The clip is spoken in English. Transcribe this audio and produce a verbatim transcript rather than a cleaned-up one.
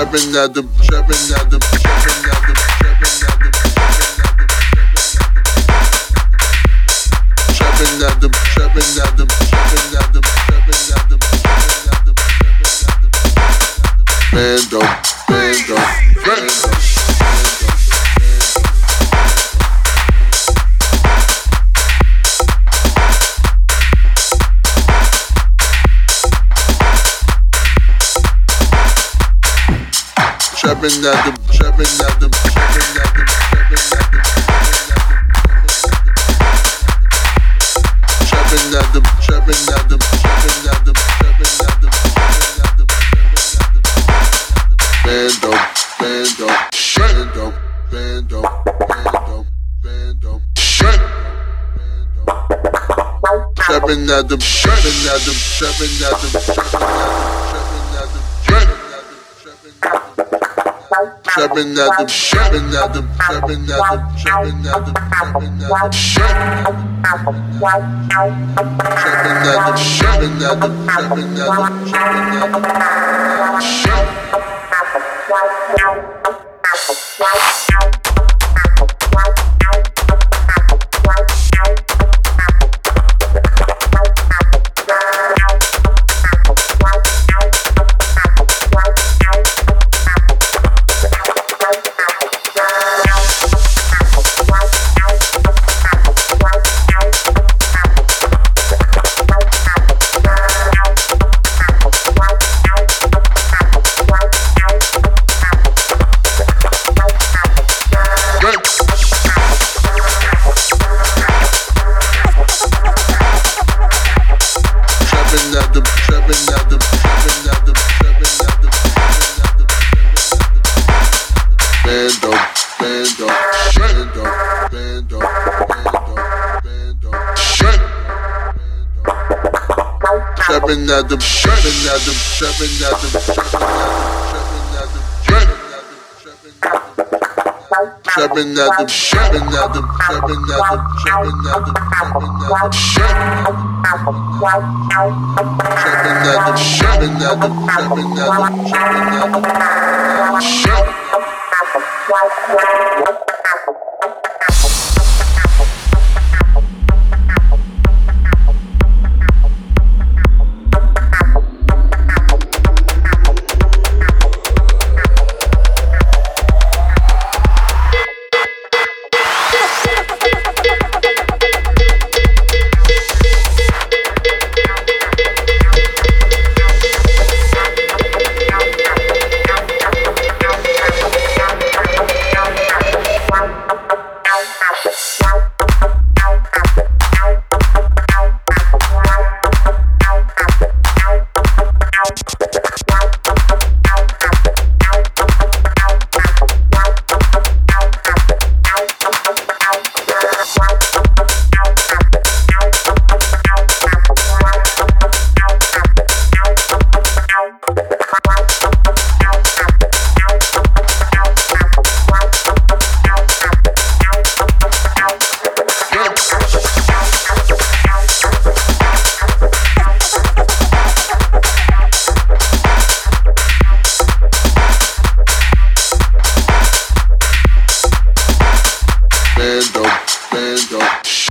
Shabanadım, shabanadım, shabanadım, shabanadım, shabanadım, shabanadım, shabanadım, shabanadım, shabanadım, bando, bando, bando. Shabanadım, shabanadım, shabanadım, shabanadım, shabanadım, shabanadım, shabanadım, shabanadım, shabanadım, bando, bando, bando, bando, bando, bando, shabanadım, shabanadım, shabanadım, shabanadım, shabanadım, shabanadım, shabanadım, shabanadım, shabanadım, shabanadım, shabanadım, shabanadım, shabanadım, Shabanadım, shabanadım, shabanadım, shabanadım, shabanadım, shabanadım, shabanadım, shabanadım, shabanadım, shabanadım, shabanadım. Bando, bando.